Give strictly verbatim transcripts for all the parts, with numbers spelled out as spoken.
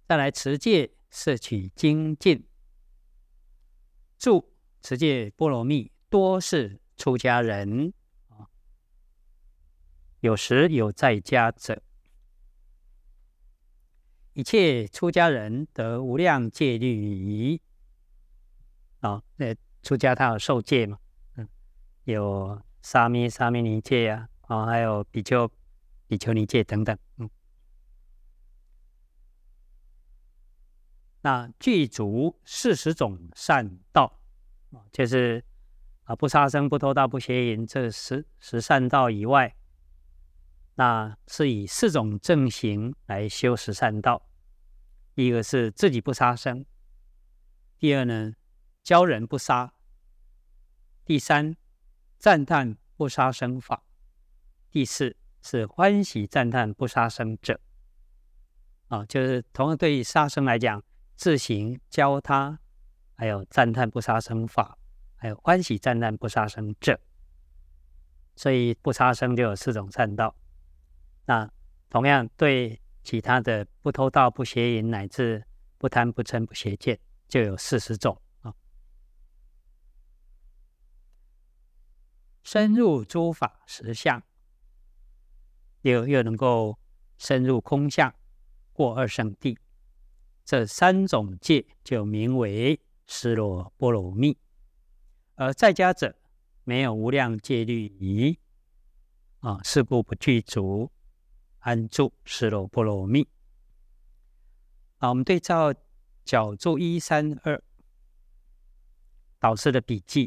再来持戒摄取精进，住持戒波罗蜜多是出家人，有时有在家者。一切出家人得无量戒律仪。啊，那出家他有受戒嘛？嗯，有沙弥、沙弥尼戒啊，啊，还有比丘、比丘尼戒等等。嗯，那具足四十种善道，就是啊，不杀生、不偷盗、不邪淫这十十善道以外，那是以四种正行来修十善道。第一个是自己不杀生，第二呢，教人不杀，第三，赞叹不杀生法，第四是欢喜赞叹不杀生者。啊，就是同样对于杀生来讲，自行教他，还有赞叹不杀生法，还有欢喜赞叹不杀生者。所以不杀生就有四种善道。那同样对其他的不偷盗、不邪淫，乃至不贪、不嗔、不邪见，就有四十种啊。深入诸法实相，又又能够深入空相，过二圣地，这三种戒就名为尸罗波罗蜜。而在家者没有无量戒律仪啊，是故不具足安住尸罗波罗蜜。啊，我们对照角注一三二导师的笔记，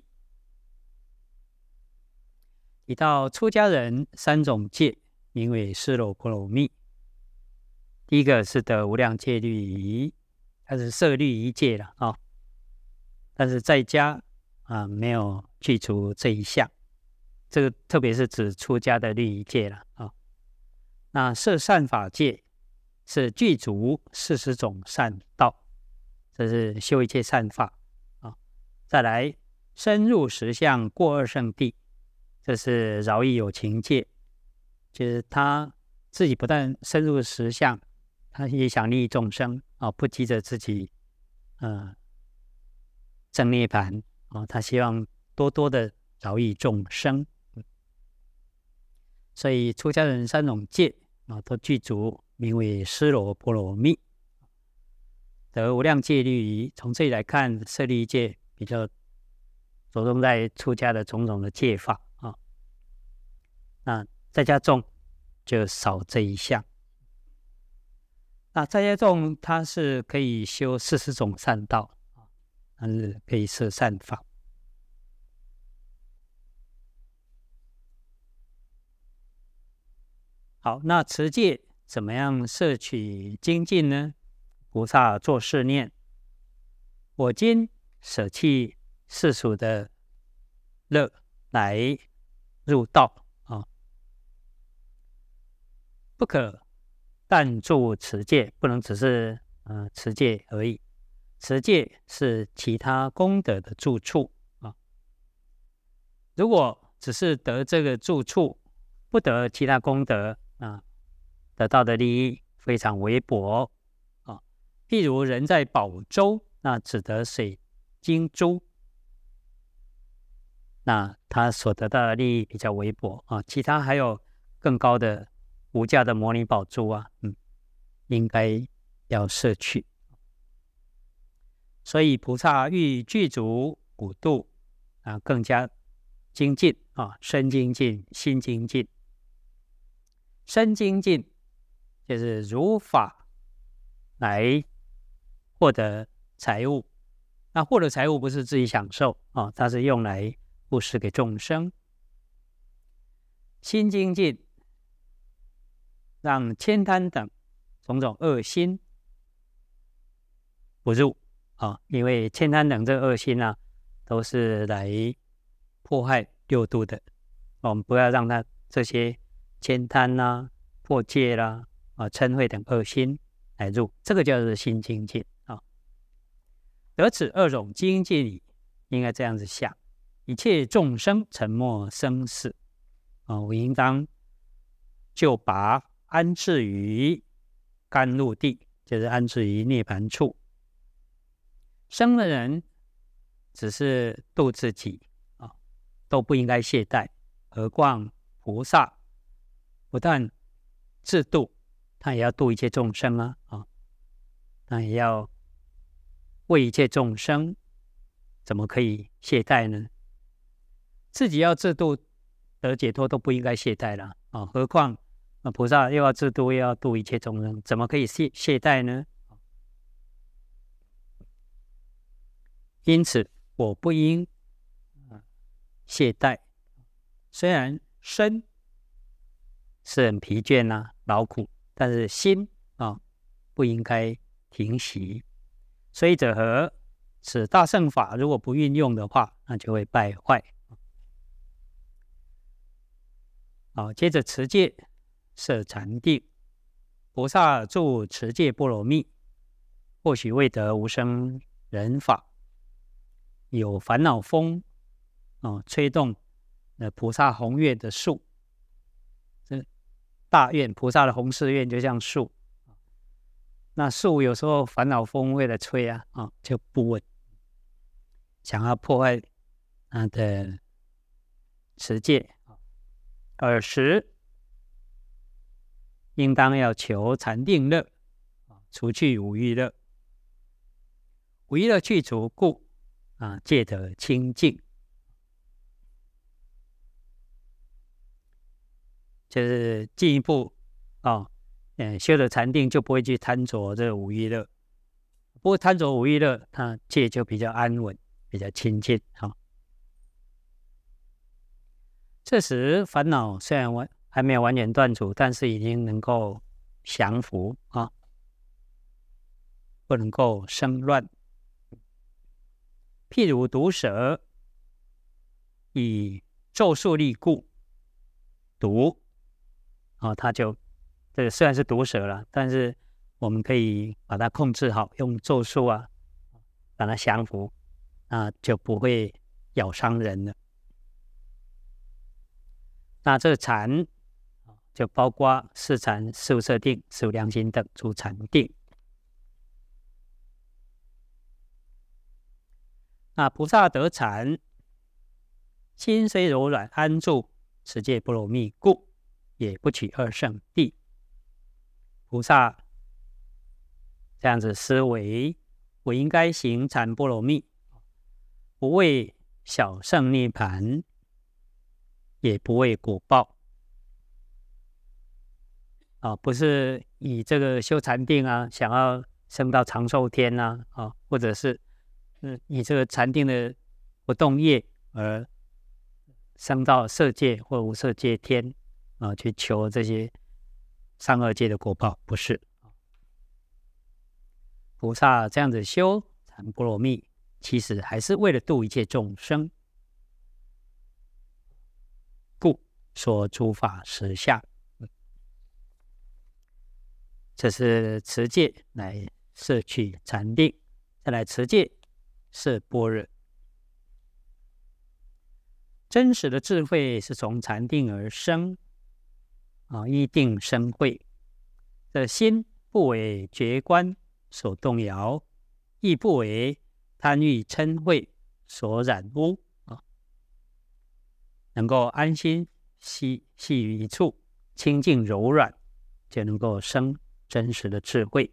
提到出家人三种戒名为尸罗波罗蜜。第一个是得无量戒律仪，它是摄律仪戒了啊，但是在家啊没有具足这一项，这个特别是指出家的律仪戒了啊。那摄善法戒是具足四十种善道，这是修一切善法啊。再来深入实相，过二圣地，这是饶益有情戒，就是他自己不但深入实相，他也想利益众生啊，不急着自己呃证涅槃啊，他希望多多的饶益众生。所以出家人三种戒啊，都具足，名为尸罗波罗蜜，得无量戒律仪。从这里来看，摄律仪戒比较着重在出家的种种的戒法啊，那在家众就少这一项。那在家众他是可以修四十种善道，但是可以摄善法。好，那持戒怎么样摄取精进呢？菩萨作是念：我今舍弃世俗的乐来入道啊，不可但住持戒，不能只是呃持戒而已。持戒是其他功德的住处啊。如果只是得这个住处，不得其他功德啊，得到的利益非常微薄啊。譬如人在宝洲，那只得水晶珠，那他所得到的利益比较微薄啊。其他还有更高的无价的摩尼宝珠啊，嗯，应该要摄取。所以菩萨欲具足五度啊，更加精进啊，身精进、心精进。身精进就是如法来获得财物，那获得财物不是自己享受啊，它是用来布施给众生。心精进让悭贪等种种恶心不入啊，因为悭贪等这恶心啊，都是来破坏六度的，我们不要让它这些悭贪啦、破戒啦、啊嗔恚等恶心来入，这个叫做心精进啊。得此二种精进理，应该这样子想：一切众生沉没生死啊，我应当就拔安置于甘露地就是安置于涅槃处。生的人只是度自己啊，都不应该懈怠，何况菩萨不但自度，他也要度一切众生啊啊，他也要为一切众生，怎么可以懈怠呢？自己要自度得解脱都不应该懈怠了啊，何况菩萨又要自度又要度一切众生，怎么可以懈懈怠呢？因此我不应懈怠，虽然身是很疲倦啊劳苦，但是心啊不应该停息。所以者何？此大乘法如果不运用的话，那就会败坏。好，接着持戒摄禅定，菩萨住持戒波罗蜜，或许未得无生忍法，有烦恼风哦，吹动呃菩萨宏愿的树，这大愿菩萨的弘誓愿就像树，那树有时候烦恼风为了吹啊啊、哦、就不稳，想要破坏它的持戒。尔时应当要求禅定乐，除去五欲乐，五欲乐去除故啊，戒得清净。就是进一步啊，嗯，修了禅定就不会去贪着这五欲乐，不过贪着五欲乐，它戒就比较安稳，比较清净。好、哦，这时烦恼虽然完还没有完全断除，但是已经能够降服啊，不能够生乱。譬如毒蛇以咒术力故，毒啊，它就这个虽然是毒蛇了，但是我们可以把它控制好，用咒术啊把它降服，那就不会咬伤人了。那这个禅就包括四禅、四无色定、四无量心等诸禅定。那菩萨得禅，心虽柔软，安住持戒波罗蜜故，也不取二圣谛。菩萨这样子思维，我应该行禅波罗蜜，不为小圣涅盘，也不为果报。啊，不是以这个修禅定啊，想要升到长寿天啊，啊，或者是嗯以这个禅定的不动业而升到色界或无色界天啊，去求这些上二界的果报，不是。菩萨这样子修禅波罗蜜，其实还是为了度一切众生，故说诸法实相。这是持戒来摄取禅定，再来持戒摄般若。真实的智慧是从禅定而生啊，依定生慧。这心不为觉观所动摇，亦不为贪欲嗔恚所染污啊，能够安心息息于一处，清净柔软，就能够生真实的智慧。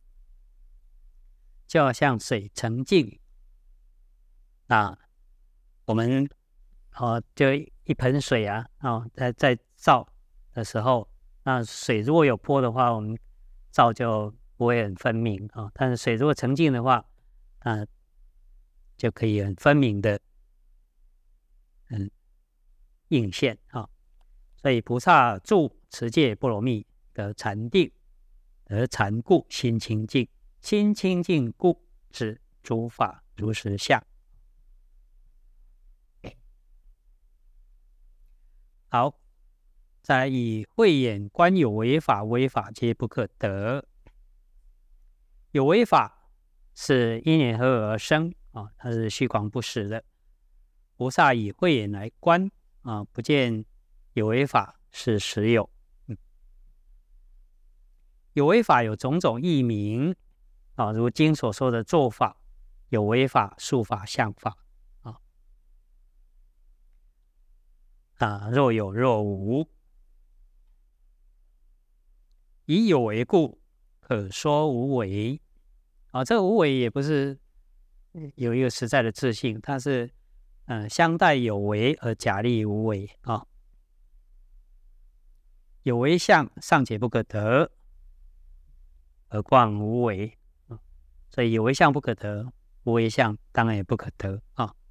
就好像水澄净，那我们哦，就一盆水啊，哦，在在照的时候，那水如果有波的话，我们照就不会很分明啊、哦。但是水如果澄净的话，啊，就可以很分明的，嗯，映现啊、哦。所以菩萨住持戒波罗蜜得禅定，得禅故心清净，心清净故知诸法如实相。好，再来以慧眼观有为法，为法皆不可得。有为法是因缘合而生啊，它是虚空不实的。菩萨以慧眼来观啊，不见有为法是实有。嗯、 有为法有种种义名啊，如经所说的做法、有为法、术法、相法啊啊，若有若无，以有为故，可说无为啊。这个无为也不是有一个实在的自性，它是嗯、呃、相待有为而假立无为啊。有为相尚且不可得，何况无为啊？所以有为相不可得，无为相当然也不可得啊。